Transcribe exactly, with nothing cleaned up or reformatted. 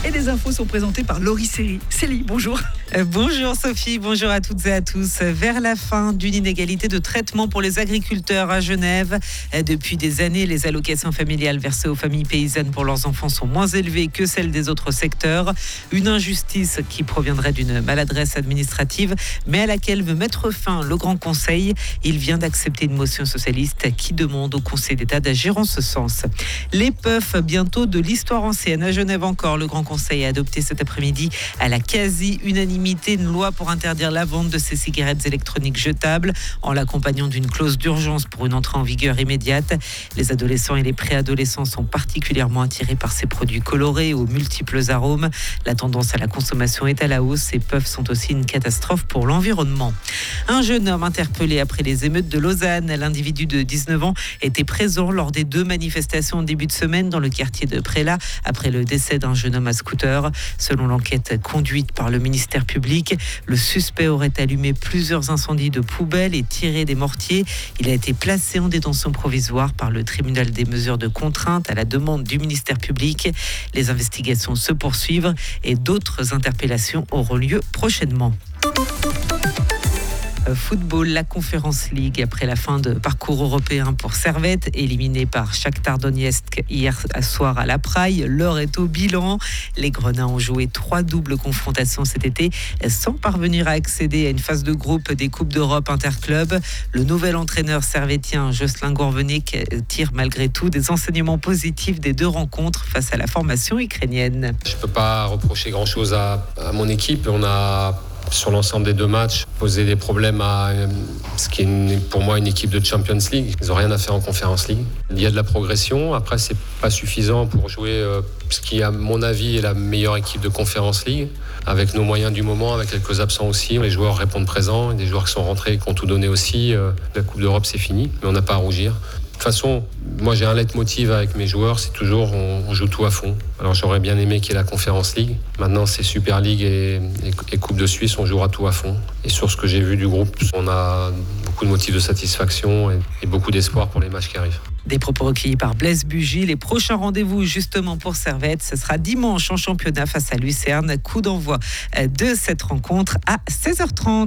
et les infos sont présentées par Laurie Seri. Célie, bonjour. Euh, bonjour Sophie, bonjour à toutes et à tous. Vers la fin d'une inégalité de traitement pour les agriculteurs à Genève, euh, depuis des années, les allocations familiales versées aux familles paysannes pour leurs enfants sont moins élevées que celles des autres secteurs. Une injustice qui proviendrait d'une maladresse administrative, mais à laquelle veut mettre fin le Grand Conseil. Il vient d'accepter une motion socialiste qui demande au Conseil d'État d'agir en ce sens. Les puffs, bientôt de l'histoire ancienne. À Genève encore, le Grand Conseil a adopté cet après-midi à la quasi-unanimité une loi pour interdire la vente de ces cigarettes électroniques jetables en l'accompagnant d'une clause d'urgence pour une entrée en vigueur immédiate. Les adolescents et les préadolescents sont particulièrement attirés par ces produits colorés aux multiples arômes. La tendance à la consommation est à la hausse. Ces puffs sont aussi une catastrophe pour l'environnement. Un jeune homme interpellé après les émeutes de Lausanne. L'individu de dix-neuf ans était présent lors des deux manifestations en début de semaine dans le quartier de Prélat après le décès d'un jeune homme à scooter. Selon l'enquête conduite par le ministère public, le suspect aurait allumé plusieurs incendies de poubelles et tiré des mortiers. Il a été placé en détention provisoire par le tribunal des mesures de contrainte à la demande du ministère public. Les investigations se poursuivent et d'autres interpellations auront lieu prochainement. Football, la Conference League après la fin de parcours européen pour Servette, éliminé par Shakhtar Donetsk hier soir à La Praille. L'heure est au bilan. Les Grenats ont joué trois doubles confrontations cet été sans parvenir à accéder à une phase de groupe des Coupes d'Europe interclubs. Le nouvel entraîneur servettien Jocelyn Gourvenec tire malgré tout des enseignements positifs des deux rencontres face à la formation ukrainienne. Je ne peux pas reprocher grand-chose à, à mon équipe. On a sur l'ensemble des deux matchs, poser des problèmes à ce qui est une, pour moi une équipe de Champions League. Ils n'ont rien à faire en Conference League. Il y a de la progression. Après, c'est pas suffisant pour jouer euh, ce qui, à mon avis, est la meilleure équipe de Conference League. Avec nos moyens du moment, avec quelques absents aussi. Les joueurs répondent présents. Des joueurs qui sont rentrés et qui ont tout donné aussi. Euh, la Coupe d'Europe, c'est fini, mais on n'a pas à rougir. De toute façon, moi j'ai un leitmotiv avec mes joueurs, c'est toujours on, on joue tout à fond. Alors j'aurais bien aimé qu'il y ait la Conference League. Maintenant c'est Super League et, et, et Coupe de Suisse, on jouera tout à fond. Et sur ce que j'ai vu du groupe, on a beaucoup de motifs de satisfaction et, et beaucoup d'espoir pour les matchs qui arrivent. Des propos recueillis par Blaise Bugy. Les prochains rendez-vous justement pour Servette, ce sera dimanche en championnat face à Lucerne. Coup d'envoi de cette rencontre à seize heures trente.